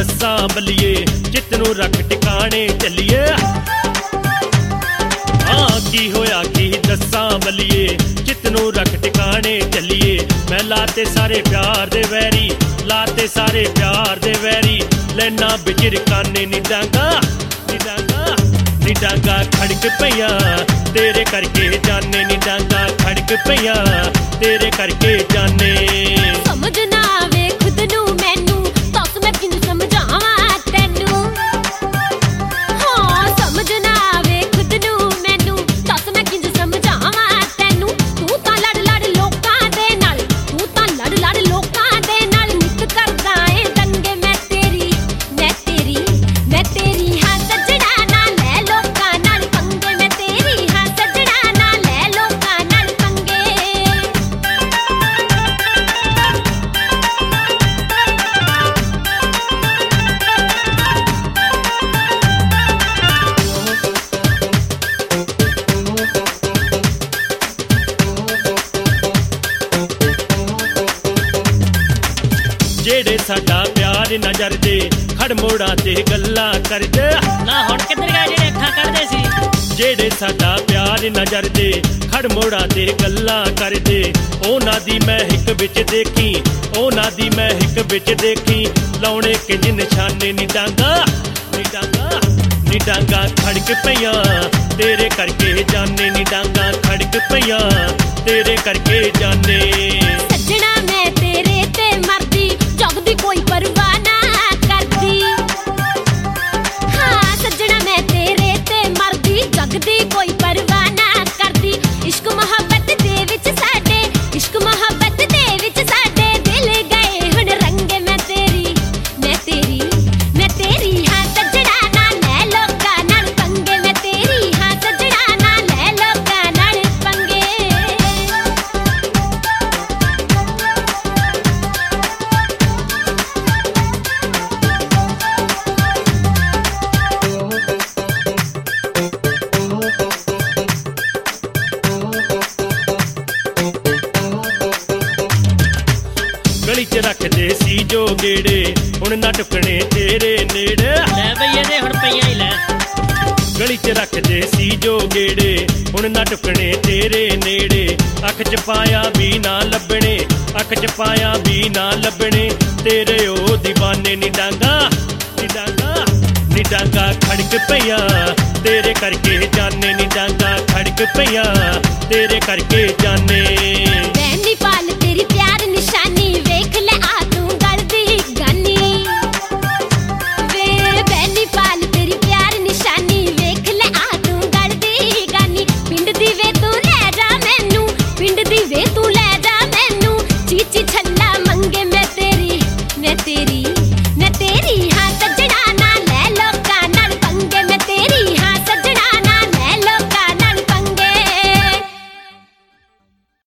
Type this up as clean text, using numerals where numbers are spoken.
दस्सां बलिए चित नूं रख टिकाणे चलिए। हाँ की होया की दस्सां बलिए चित नूं रख टिकाणे चलिए। मैं लाते सारे प्यार दे वैरी, लाते सारे प्यार दे वैरी, लैना बिच रकाने नी डांगा नी डांगा नी डांगा खड़क पईयां तेरे करके जाने नी डांगा खड़क पईयां तेरे करके जाने। समझ ना आवे खुद नू मैनू दस मैं किनू समझावां तैनू। हाँ समझ ना आवे खुद नू मैनू दस मैं किनू समझावां तैनू। तू तां लड़ लड़ लोकां दे नाल, तू तां लड़ लड़ लोकां दे नाल नित करदा ए दंगे। मैं तेरी मैं तेरी मैं तेरी हाँ सजना ना ले लोकां नाल पंगे। मैं तेरी हाँ सजना ना ले लोकां नाल पंगे। जेड़े साडा प्यार न जरदे खड़ मोड़ां ते गल्लां करदे। ना हुण किधर गए जेड़े अखां कढदे सी। जेड़े साडा प्यार न जरदे खड़ मोड़ां ते गल्लां करदे। ओनां दी मैं हिक विच देखी, ओनां दी मैं हिक विच देखी, लाउणे किंज निशाने नी डांगा नी डांगा नी डांगा खड़क पईयां तेरे करके जाने नी डांगा खड़क पईयां तेरे करके जाने। सजना मैं तेरे ते मरदी जगदी कोई परवाह ना करदी। हाँ सजना मैं तेरे ते मरदी जगदी कोई परवाह ना करदी। इश्क मोहब्बत दे विच साडे, इश्क मोहब्बत दे विच साडे दिल गए हुण रंगे। मैं तेरी मैं तेरी मैं तेरी हाँ सजना ना ले लोकां नाल पंगे। मैं तेरी हाँ सजना ना ले लोकां नाल पंगे। गली च रखदे सी जो गेड़े हुण ना टुकणे तेरे नेड़े। ले भईए दे हुण पईयां ही ले। गली च रखदे सी जो गेड़े हुण ना टुकणे तेरे नेड़े। अख च पाया भी ना लभणे, अख च पाया भी ना लभणे, तेरे ओ दीवाने नी डांगा नी डांगा नी डांगा खड़क पईयां तेरे करके जाने नी डांगा खड़क पईयां तेरे करके जाने।